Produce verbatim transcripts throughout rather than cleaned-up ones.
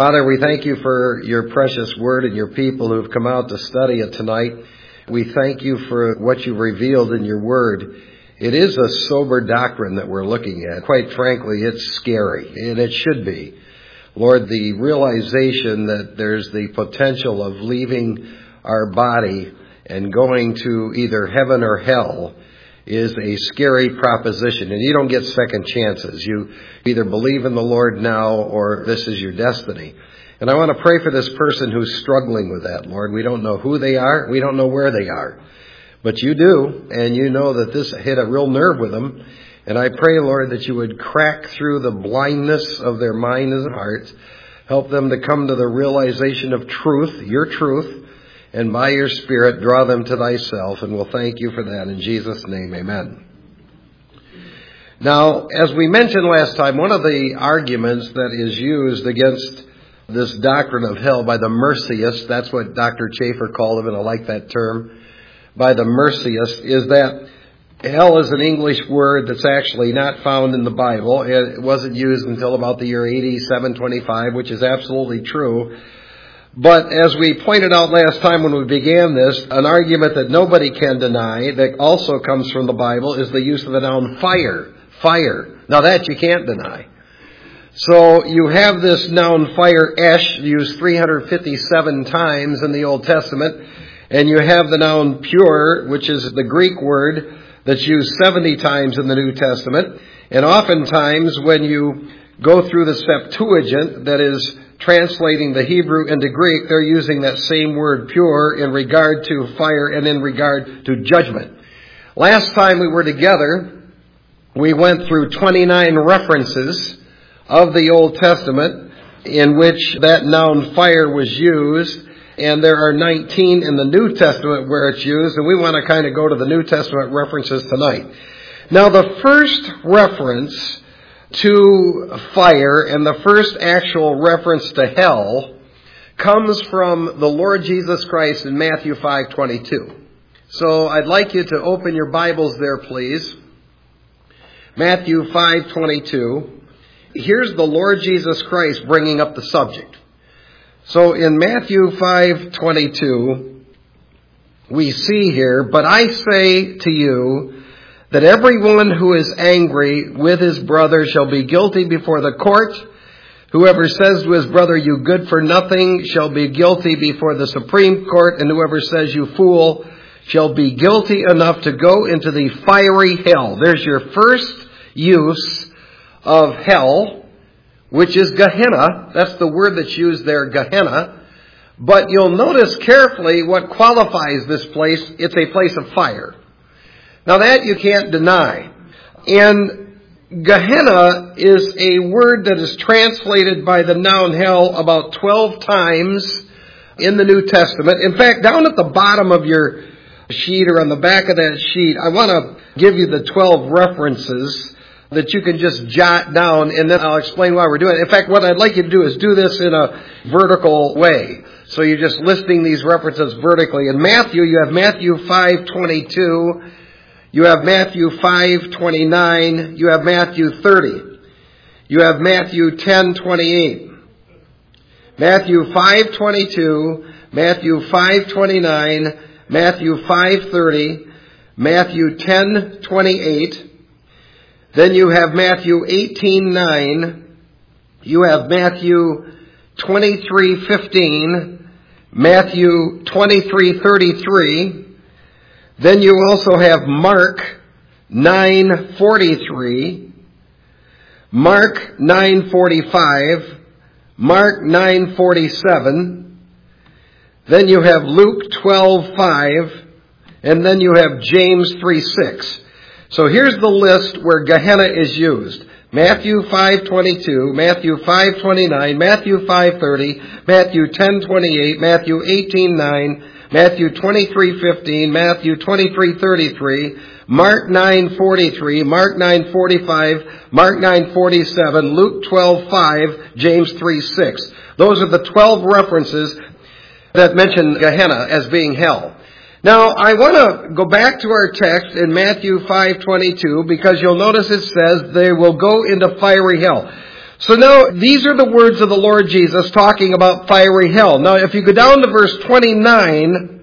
Father, we thank you for your precious word and your people who have come out to study it tonight. We thank you for what you've revealed in your word. It is a sober doctrine that we're looking at. Quite frankly, it's scary, and it should be. Lord, the realization that there's the potential of leaving our body and going to either heaven or hell is a scary proposition, and you don't get second chances. You either believe in the Lord now or this is your destiny. And I want to pray for this person who's struggling with that, Lord. We don't know who they are. We don't know where they are. But you do, and you know that this hit a real nerve with them. And I pray, Lord, that you would crack through the blindness of their minds and hearts, help them to come to the realization of truth, your truth, and by your Spirit, draw them to thyself, and we'll thank you for that. In Jesus' name, amen. Now, as we mentioned last time, one of the arguments that is used against this doctrine of hell by the Mercyists, that's what Doctor Chafer called them, and I like that term, by the Mercyists, is that hell is an English word that's actually not found in the Bible. It wasn't used until about the year A D seven twenty-five, which is absolutely true. But as we pointed out last time when we began this, an argument that nobody can deny that also comes from the Bible is the use of the noun fire. Fire. Now that you can't deny. So you have this noun fire, esh, used three hundred fifty-seven times in the Old Testament. And you have the noun pure, which is the Greek word that's used seventy times in the New Testament. And oftentimes when you go through the Septuagint, that is translating the Hebrew into Greek, they're using that same word pure in regard to fire and in regard to judgment. Last time we were together, we went through twenty-nine references of the Old Testament in which that noun fire was used, and there are nineteen in the New Testament where it's used, and we want to kind of go to the New Testament references tonight. Now, the first reference to fire and the first actual reference to hell comes from the Lord Jesus Christ in Matthew five twenty-two. So I'd like you to open your Bibles there, please. Matthew five twenty-two. Here's the Lord Jesus Christ bringing up the subject. So in Matthew five twenty-two, we see here, "But I say to you that everyone who is angry with his brother shall be guilty before the court. Whoever says to his brother, you good for nothing, shall be guilty before the Supreme Court. And whoever says, you fool, shall be guilty enough to go into the fiery hell." There's your first use of hell, which is Gehenna. That's the word that's used there, Gehenna. But you'll notice carefully what qualifies this place. It's a place of fire. Now that you can't deny. And Gehenna is a word that is translated by the noun hell about twelve times in the New Testament. In fact, down at the bottom of your sheet or on the back of that sheet, I want to give you the twelve references that you can just jot down, and then I'll explain why we're doing it. In fact, what I'd like you to do is do this in a vertical way. So you're just listing these references vertically. In Matthew, you have Matthew five twenty-two. You have Matthew five twenty-nine. You have Matthew thirty. You have Matthew ten twenty-eight. Matthew five twenty-two. Matthew five twenty-nine. Matthew five thirty. Matthew ten twenty-eight. Then you have Matthew eighteen nine. You have Matthew twenty-three fifteen. Matthew twenty-three thirty-three. Then you also have Mark nine forty-three, Mark nine forty-five, Mark nine forty-seven. Then you have Luke twelve five, and then you have James three six. So here's the list where Gehenna is used. Matthew five twenty-two, Matthew five twenty-nine, Matthew five thirty, Matthew ten twenty-eight, Matthew eighteen nine, Matthew twenty-three fifteen, Matthew twenty-three thirty-three, Mark nine forty-three, Mark nine forty-five, Mark nine forty-seven, Luke twelve five, James three six. Those are the twelve references that mention Gehenna as being hell. Now, I want to go back to our text in Matthew five twenty-two because you'll notice it says they will go into fiery hell. So now, these are the words of the Lord Jesus talking about fiery hell. Now, if you go down to verse twenty-nine,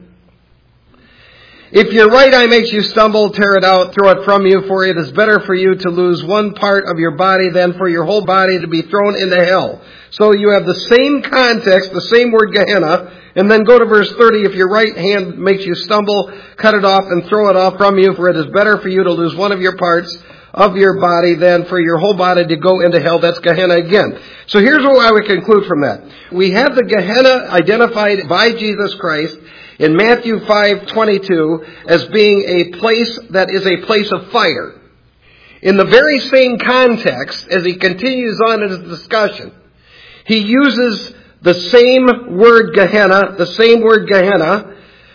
if your right eye makes you stumble, tear it out, throw it from you, for it is better for you to lose one part of your body than for your whole body to be thrown into hell. So you have the same context, the same word Gehenna, and then go to verse thirty, if your right hand makes you stumble, cut it off and throw it off from you, for it is better for you to lose one of your parts of your body than for your whole body to go into hell. That's Gehenna again. So here's what I would conclude from that. We have the Gehenna identified by Jesus Christ in Matthew five twenty-two as being a place that is a place of fire. In the very same context, as he continues on in his discussion, he uses the same word Gehenna, the same word Gehenna.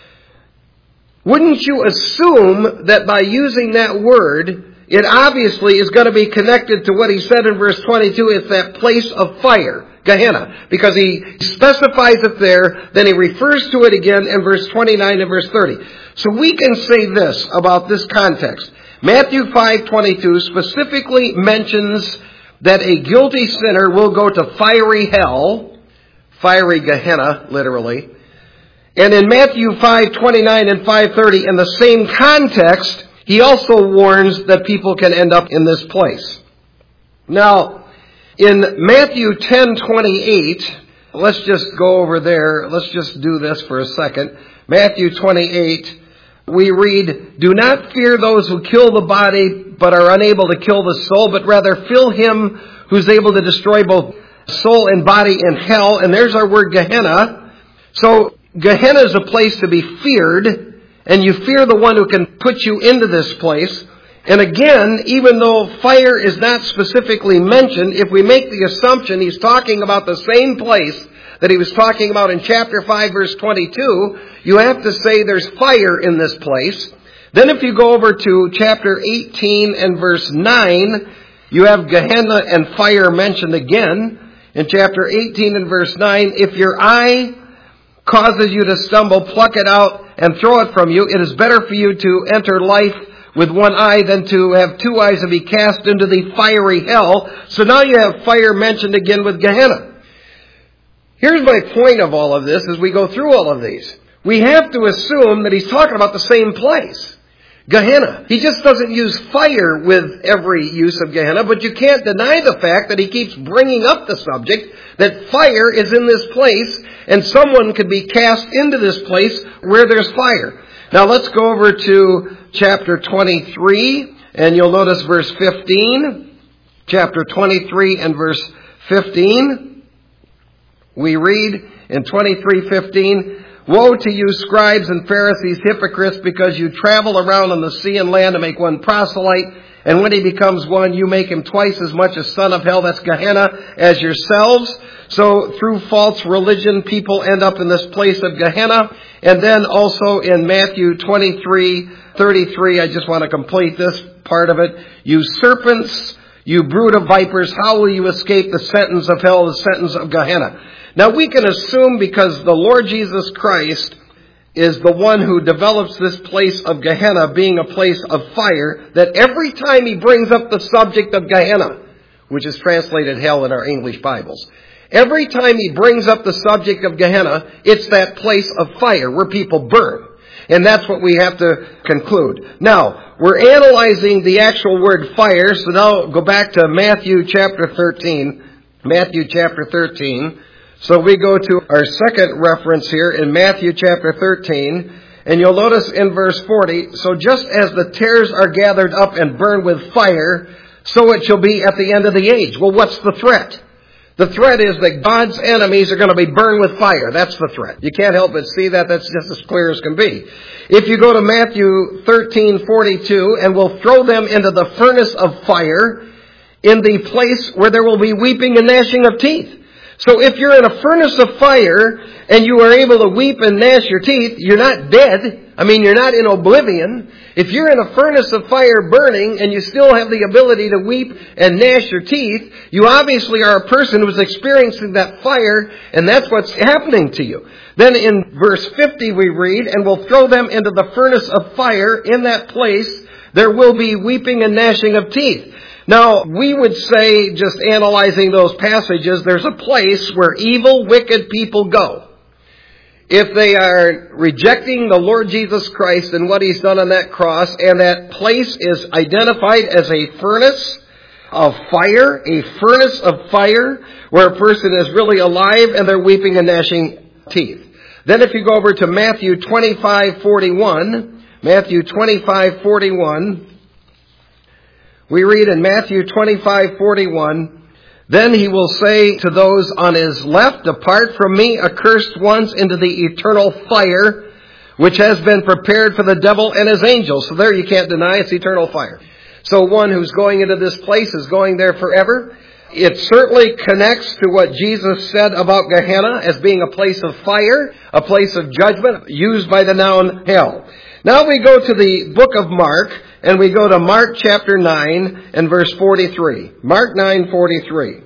Wouldn't you assume that by using that word, it obviously is going to be connected to what he said in verse twenty-two, it's that place of fire, Gehenna. Because he specifies it there, then he refers to it again in verse twenty-nine and verse thirty. So we can say this about this context. Matthew five twenty-two specifically mentions that a guilty sinner will go to fiery hell, fiery Gehenna, literally. And in Matthew five twenty-nine and five thirty, in the same context, he also warns that people can end up in this place. Now, in Matthew ten twenty-eight, let's just go over there. Let's just do this for a second. Matthew twenty-eight, we read, "Do not fear those who kill the body, but are unable to kill the soul, but rather fear him who's able to destroy both soul and body in hell." And there's our word Gehenna. So, Gehenna is a place to be feared. And you fear the one who can put you into this place. And again, even though fire is not specifically mentioned, if we make the assumption he's talking about the same place that he was talking about in chapter five, verse twenty-two, you have to say there's fire in this place. Then if you go over to chapter eighteen and verse nine, you have Gehenna and fire mentioned again. In chapter eighteen and verse nine, if your eye causes you to stumble, pluck it out and throw it from you. It is better for you to enter life with one eye than to have two eyes and be cast into the fiery hell. So now you have fire mentioned again with Gehenna. Here's my point of all of this as we go through all of these. We have to assume that he's talking about the same place. Gehenna. He just doesn't use fire with every use of Gehenna, but you can't deny the fact that he keeps bringing up the subject that fire is in this place and someone could be cast into this place where there's fire. Now let's go over to chapter twenty-three, and you'll notice verse fifteen. Chapter twenty-three and verse fifteen. We read in twenty-three fifteen, "Woe to you, scribes and Pharisees, hypocrites, because you travel around on the sea and land to make one proselyte, and when he becomes one, you make him twice as much a son of hell," that's Gehenna, "as yourselves." So through false religion, people end up in this place of Gehenna. And then also in Matthew twenty-three thirty-three, I just want to complete this part of it. "You serpents, you brood of vipers, how will you escape the sentence of hell, the sentence of Gehenna?" Now we can assume, because the Lord Jesus Christ is the one who develops this place of Gehenna being a place of fire, that every time he brings up the subject of Gehenna, which is translated hell in our English Bibles, every time he brings up the subject of Gehenna, it's that place of fire where people burn. And that's what we have to conclude. Now, we're analyzing the actual word fire, so now go back to Matthew chapter thirteen. Matthew chapter thirteen. So we go to our second reference here in Matthew chapter thirteen, and you'll notice in verse forty, "So just as the tares are gathered up and burned with fire, so it shall be at the end of the age." Well, what's the threat? The threat is that God's enemies are going to be burned with fire. That's the threat. You can't help but see that. That's just as clear as can be. If you go to Matthew thirteen forty-two, "And will throw them into the furnace of fire, in the place where there will be weeping and gnashing of teeth." So if you're in a furnace of fire and you are able to weep and gnash your teeth, you're not dead. I mean, you're not in oblivion. If you're in a furnace of fire burning and you still have the ability to weep and gnash your teeth, you obviously are a person who's experiencing that fire, and that's what's happening to you. Then in verse fifty we read, "And will throw them into the furnace of fire. In that place there will be weeping and gnashing of teeth." Now, we would say, just analyzing those passages, there's a place where evil, wicked people go. If they are rejecting the Lord Jesus Christ and what He's done on that cross, and that place is identified as a furnace of fire, a furnace of fire, where a person is really alive and they're weeping and gnashing teeth. Then if you go over to Matthew twenty-five forty-one, Matthew twenty-five forty-one, we read in Matthew twenty-five forty-one, then He will say to those on His left, depart from me, accursed ones, into the eternal fire, which has been prepared for the devil and his angels. So there you can't deny it's eternal fire. So one who's going into this place is going there forever. It certainly connects to what Jesus said about Gehenna as being a place of fire, a place of judgment, used by the noun hell. Now we go to the book of Mark, and we go to Mark chapter nine and verse forty-three. Mark nine forty-three.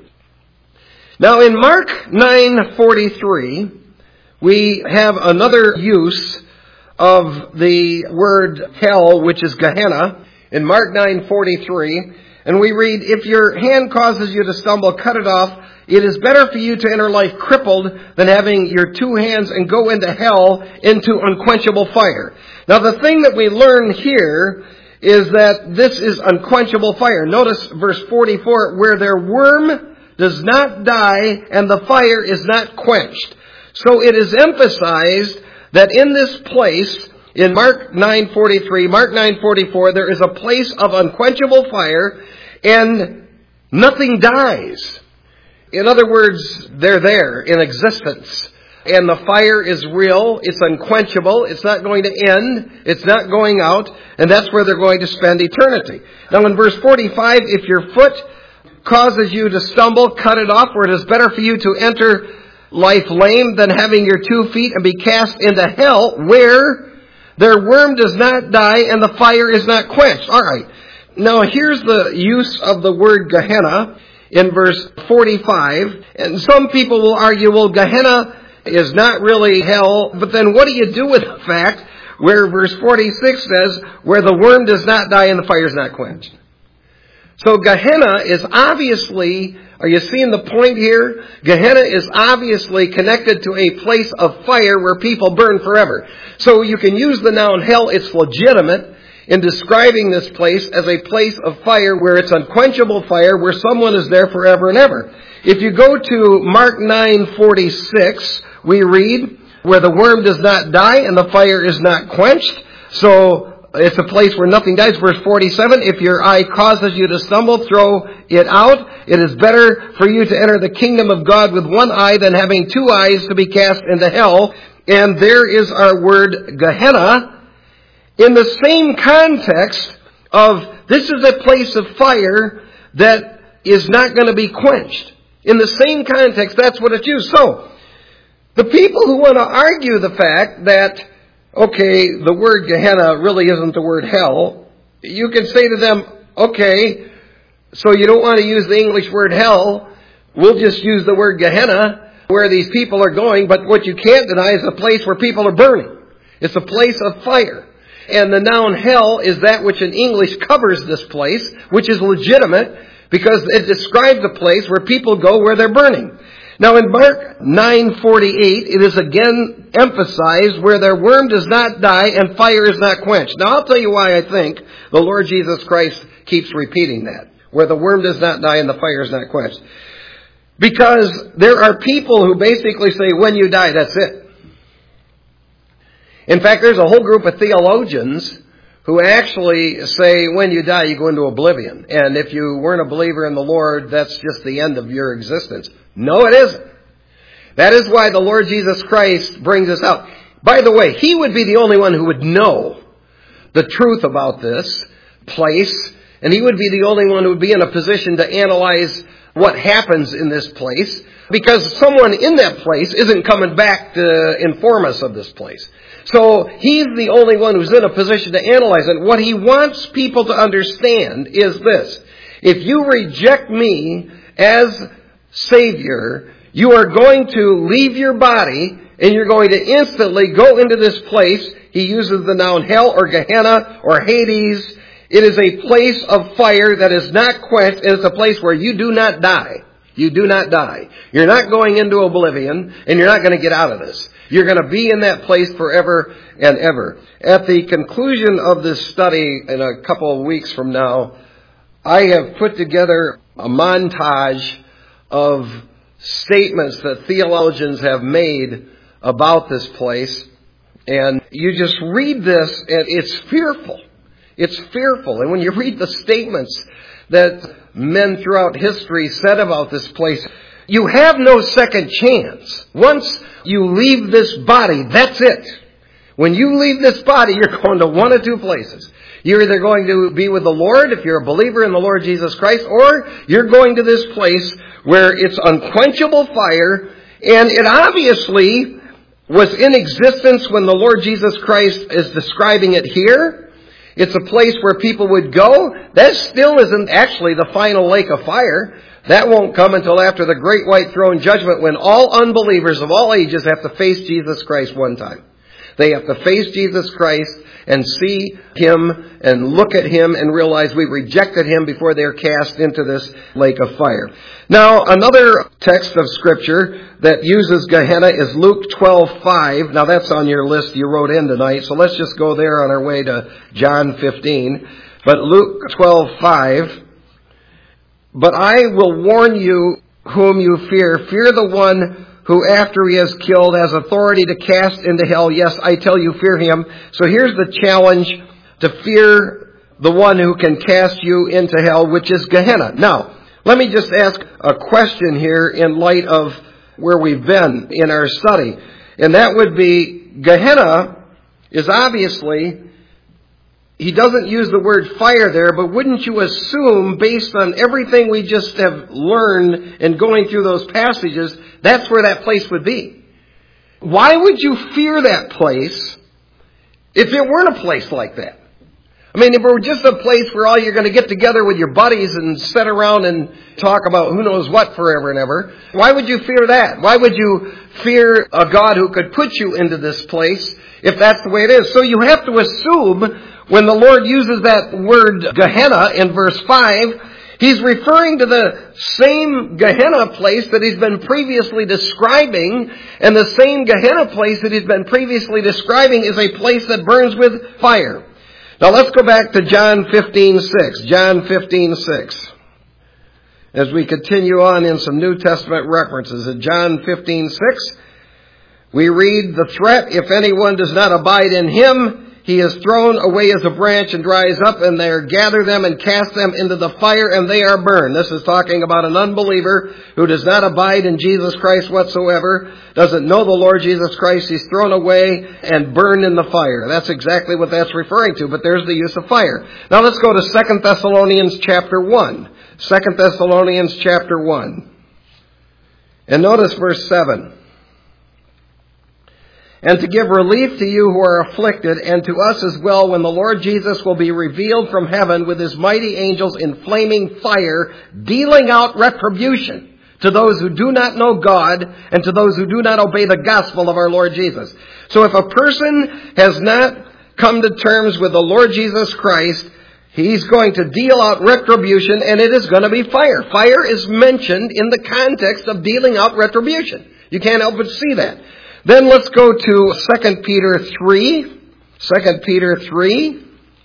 Now in Mark nine forty-three, we have another use of the word hell, which is Gehenna, in Mark nine forty-three. And we read, if your hand causes you to stumble, cut it off. It is better for you to enter life crippled than having your two hands and go into hell, into unquenchable fire. Now the thing that we learn here is that this is unquenchable fire. Notice verse forty-four, where their worm does not die and the fire is not quenched. So it is emphasized that in this place, in Mark nine forty-three, Mark nine forty-four, there is a place of unquenchable fire and nothing dies. In other words, they're there in existence. And the fire is real. It's unquenchable. It's not going to end. It's not going out. And that's where they're going to spend eternity. Now in verse forty-five, if your foot causes you to stumble, cut it off, for it is better for you to enter life lame than having your two feet and be cast into hell, where their worm does not die and the fire is not quenched. All right. Now here's the use of the word Gehenna in verse forty-five. And some people will argue, well, Gehenna is not really hell. But then what do you do with the fact where verse forty-six says, where the worm does not die and the fire is not quenched? So Gehenna is obviously, are you seeing the point here? Gehenna is obviously connected to a place of fire where people burn forever. So you can use the noun hell, it's legitimate in describing this place as a place of fire where it's unquenchable fire, where someone is there forever and ever. If you go to Mark nine forty-six, we read, where the worm does not die and the fire is not quenched. So it's a place where nothing dies. Verse forty-seven, if your eye causes you to stumble, throw it out. It is better for you to enter the kingdom of God with one eye than having two eyes to be cast into hell. And there is our word Gehenna in the same context of this is a place of fire that is not going to be quenched. In the same context, that's what it's used. So, the people who want to argue the fact that, okay, the word Gehenna really isn't the word hell, you can say to them, okay, so you don't want to use the English word hell, we'll just use the word Gehenna, where these people are going, but what you can't deny is a place where people are burning. It's a place of fire. And the noun hell is that which in English covers this place, which is legitimate, because it describes a place where people go where they're burning. Now in Mark nine forty-eight, it is again emphasized where their worm does not die and fire is not quenched. Now I'll tell you why I think the Lord Jesus Christ keeps repeating that. Where the worm does not die and the fire is not quenched. Because there are people who basically say, when you die, that's it. In fact, there's a whole group of theologians who actually say when you die, you go into oblivion. And if you weren't a believer in the Lord, that's just the end of your existence. No, it isn't. That is why the Lord Jesus Christ brings us out. By the way, He would be the only one who would know the truth about this place. And He would be the only one who would be in a position to analyze what happens in this place. Because someone in that place isn't coming back to inform us of this place. So He's the only one who's in a position to analyze it. What He wants people to understand is this. If you reject me as Savior, you are going to leave your body and you're going to instantly go into this place. He uses the noun hell or Gehenna or Hades. It is a place of fire that is not quenched, and it's a place where you do not die. You do not die. You're not going into oblivion, and you're not going to get out of this. You're going to be in that place forever and ever. At the conclusion of this study in a couple of weeks from now, I have put together a montage of statements that theologians have made about this place. And you just read this, and it's fearful. It's fearful. And when you read the statements that men throughout history said about this place, you have no second chance. Once you leave this body, that's it. When you leave this body, you're going to one of two places. You're either going to be with the Lord, if you're a believer in the Lord Jesus Christ, or you're going to this place where it's unquenchable fire, and it obviously was in existence when the Lord Jesus Christ is describing it here. It's a place where people would go. That still isn't actually the final lake of fire. That won't come until after the great white throne judgment, when all unbelievers of all ages have to face Jesus Christ one time. They have to face Jesus Christ and see Him and look at Him and realize we rejected Him before they're cast into this lake of fire. Now, another text of Scripture that uses Gehenna is Luke twelve five. Now, that's on your list you wrote in tonight, so let's just go there on our way to John fifteen. But Luke twelve five. But I will warn you whom you fear. Fear the one who after he has killed has authority to cast into hell. Yes, I tell you, fear him. So here's the challenge, to fear the one who can cast you into hell, which is Gehenna. Now, let me just ask a question here in light of where we've been in our study. And that would be, Gehenna is obviously, he doesn't use the word fire there, but wouldn't you assume, based on everything we just have learned and going through those passages, that's where that place would be? Why would you fear that place if it weren't a place like that? I mean, if it were just a place where all you're going to get together with your buddies and sit around and talk about who knows what forever and ever, why would you fear that? Why would you fear a God who could put you into this place if that's the way it is? So you have to assume, when the Lord uses that word Gehenna in verse five, He's referring to the same Gehenna place that He's been previously describing, and the same Gehenna place that He's been previously describing is a place that burns with fire. Now let's go back to John fifteen six. John fifteen six. As we continue on in some New Testament references. In John fifteen six, we read, the threat, if anyone does not abide in Him, he is thrown away as a branch and dries up, and they gather them and cast them into the fire, and they are burned. This is talking about an unbeliever who does not abide in Jesus Christ whatsoever, doesn't know the Lord Jesus Christ. He's thrown away and burned in the fire. That's exactly what that's referring to, but there's the use of fire. Now let's go to Second Thessalonians chapter one. Second Thessalonians chapter one. And notice verse seven. And to give relief to you who are afflicted, and to us as well, when the Lord Jesus will be revealed from heaven with His mighty angels in flaming fire, dealing out retribution to those who do not know God and to those who do not obey the gospel of our Lord Jesus. So if a person has not come to terms with the Lord Jesus Christ, He's going to deal out retribution, and it is going to be fire. Fire is mentioned in the context of dealing out retribution. You can't help but see that. Then let's go to Second Peter three. Second Peter three.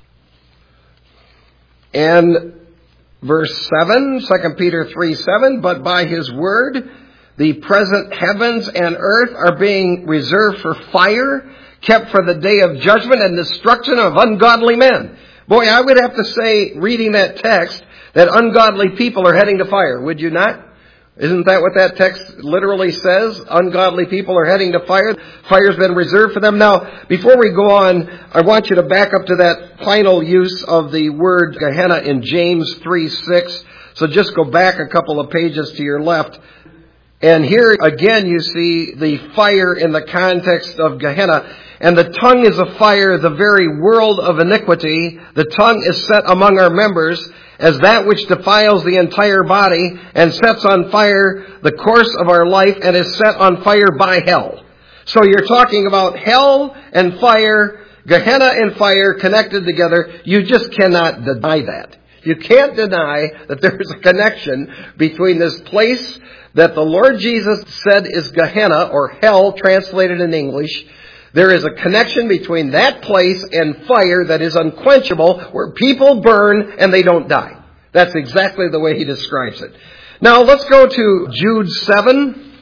And verse seven. Second Peter three seven. But by His word, the present heavens and earth are being reserved for fire, kept for the day of judgment and destruction of ungodly men. Boy, I would have to say, reading that text, that ungodly people are heading to fire. Would you not? Isn't that what that text literally says? Ungodly people are heading to fire. Fire's been reserved for them. Now, before we go on, I want you to back up to that final use of the word Gehenna in James three six. So just go back a couple of pages to your left. And here again you see the fire in the context of Gehenna. And the tongue is a fire, the very world of iniquity. The tongue is set among our members as that which defiles the entire body and sets on fire the course of our life and is set on fire by hell. So you're talking about hell and fire Gehenna and fire connected together. You just cannot deny that. You can't deny that there is a connection between this place that the Lord Jesus said is Gehenna, or hell translated in English. There is a connection between that place and fire that is unquenchable, where people burn and they don't die. That's exactly the way he describes it. Now let's go to Jude seven.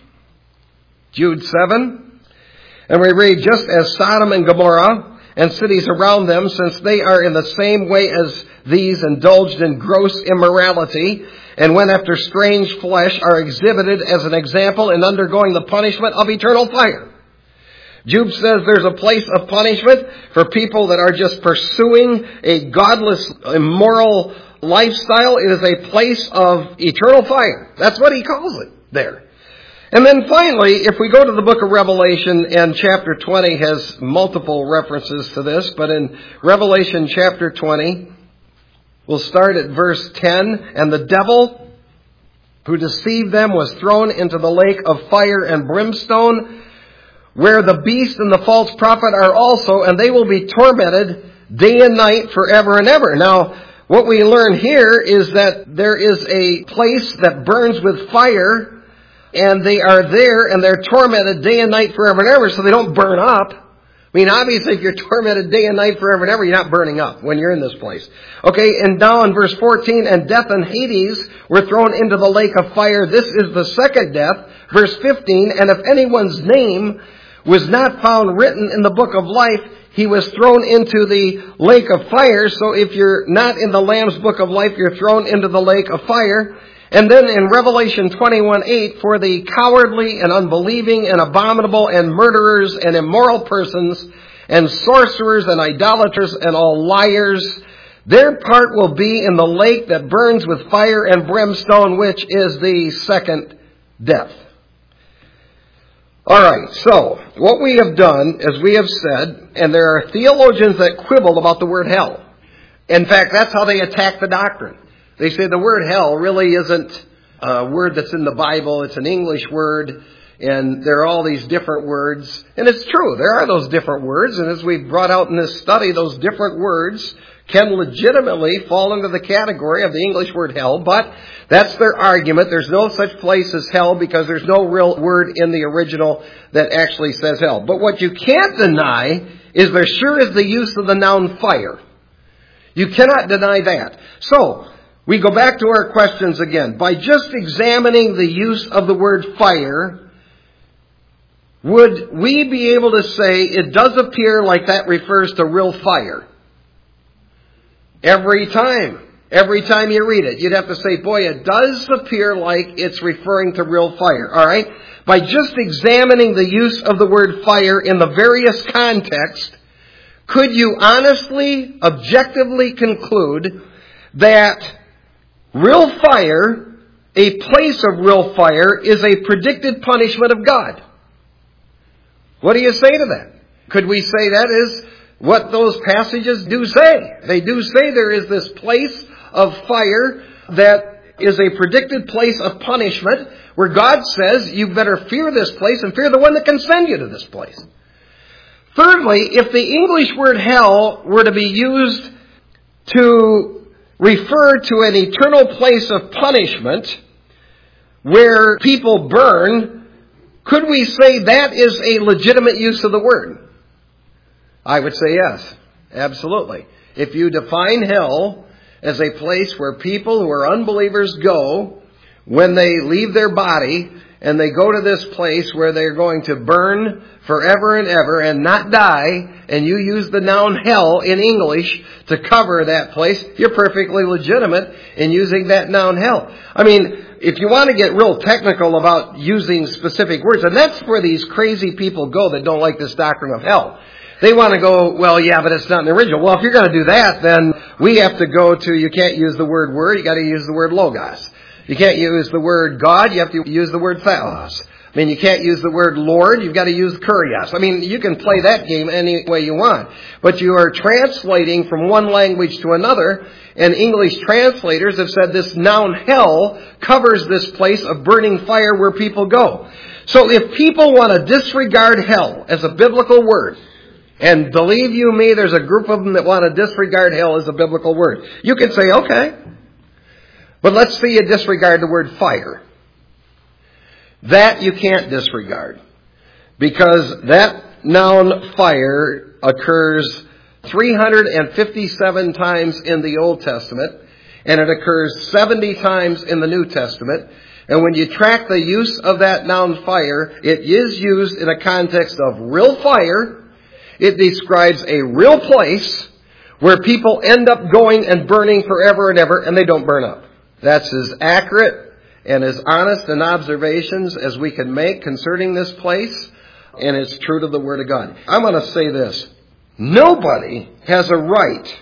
Jude seven. And we read, just as Sodom and Gomorrah and cities around them, since they are in the same way as these indulged in gross immorality, and went after strange flesh, are exhibited as an example in undergoing the punishment of eternal fire. Jude says there's a place of punishment for people that are just pursuing a godless, immoral lifestyle. It is a place of eternal fire. That's what he calls it there. And then finally, if we go to the book of Revelation, and chapter twenty has multiple references to this, but in Revelation chapter twenty, we'll start at verse ten. And the devil who deceived them was thrown into the lake of fire and brimstone, where the beast and the false prophet are also, and they will be tormented day and night forever and ever. Now, what we learn here is that there is a place that burns with fire, and they are there, and they're tormented day and night forever and ever, so they don't burn up. I mean, obviously, if you're tormented day and night forever and ever, you're not burning up when you're in this place. Okay, and now in verse fourteen, and death and Hades were thrown into the lake of fire. This is the second death. Verse fifteen, and if anyone's name was not found written in the book of life, he was thrown into the lake of fire. So if you're not in the Lamb's book of life, you're thrown into the lake of fire. And then in Revelation twenty-one eight, for the cowardly and unbelieving and abominable and murderers and immoral persons and sorcerers and idolaters and all liars, their part will be in the lake that burns with fire and brimstone, which is the second death. All right, so what we have done, as we have said, and there are theologians that quibble about the word hell. In fact, that's how they attack the doctrine. They say the word hell really isn't a word that's in the Bible. It's an English word, and there are all these different words. And it's true, there are those different words, and as we've brought out in this study, those different words can legitimately fall into the category of the English word hell, but that's their argument. There's no such place as hell because there's no real word in the original that actually says hell. But what you can't deny is there sure is the use of the noun fire. You cannot deny that. So, we go back to our questions again. By just examining the use of the word fire, would we be able to say it does appear like that refers to real fire? Every time. Every time you read it, you'd have to say, boy, it does appear like it's referring to real fire. All right? By just examining the use of the word fire in the various contexts, could you honestly, objectively conclude that real fire, a place of real fire, is a predicted punishment of God? What do you say to that? Could we say that is what those passages do say? They do say there is this place of fire that is a predicted place of punishment where God says you better fear this place and fear the one that can send you to this place. Thirdly, if the English word hell were to be used to refer to an eternal place of punishment where people burn, could we say that is a legitimate use of the word? I would say yes, absolutely. If you define hell as a place where people who are unbelievers go when they leave their body, and they go to this place where they're going to burn forever and ever and not die, and you use the noun hell in English to cover that place, you're perfectly legitimate in using that noun hell. I mean, if you want to get real technical about using specific words, and that's where these crazy people go that don't like this doctrine of hell. They want to go, well, yeah, but it's not in the original. Well, if you're going to do that, then we have to go to, you can't use the word word, you got to use the word logos. You can't use the word God, you have to use the word theos. I mean, you can't use the word Lord, you've got to use kurios. I mean, you can play that game any way you want. But you are translating from one language to another, and English translators have said this noun hell covers this place of burning fire where people go. So if people want to disregard hell as a biblical word, And believe you me, there's a group of them that want to disregard hell as a biblical word. You can say, okay, but let's see you disregard the word fire. That you can't disregard. Because that noun fire occurs three hundred fifty-seven times in the Old Testament, and it occurs seventy times in the New Testament. And when you track the use of that noun fire, it is used in a context of real fire. It describes a real place where people end up going and burning forever and ever, and they don't burn up. That's as accurate and as honest an observations as we can make concerning this place, and it's true to the Word of God. I'm going to say this. Nobody has a right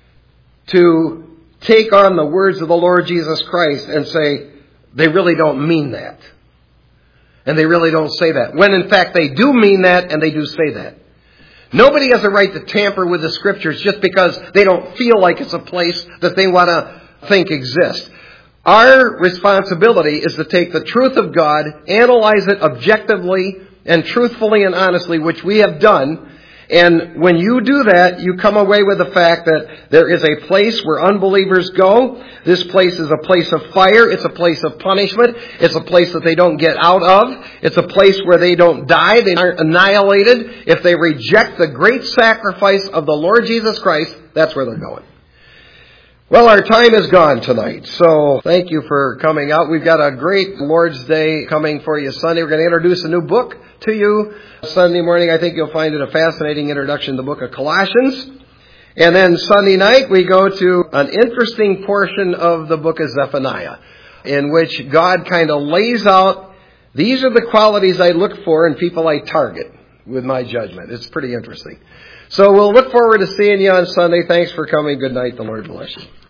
to take on the words of the Lord Jesus Christ and say, they really don't mean that. And they really don't say that. When in fact they do mean that and they do say that. Nobody has a right to tamper with the Scriptures just because they don't feel like it's a place that they want to think exists. Our responsibility is to take the truth of God, analyze it objectively and truthfully and honestly, which we have done. And when you do that, you come away with the fact that there is a place where unbelievers go. This place is a place of fire. It's a place of punishment. It's a place that they don't get out of. It's a place where they don't die. They aren't annihilated. If they reject the great sacrifice of the Lord Jesus Christ, that's where they're going. Well, our time is gone tonight, so thank you for coming out. We've got a great Lord's Day coming for you Sunday. We're going to introduce a new book to you Sunday morning. I think you'll find it a fascinating introduction to the book of Colossians. And then Sunday night, we go to an interesting portion of the book of Zephaniah, in which God kind of lays out, these are the qualities I look for in people I target with my judgment. It's pretty interesting. So we'll look forward to seeing you on Sunday. Thanks for coming. Good night. The Lord bless you.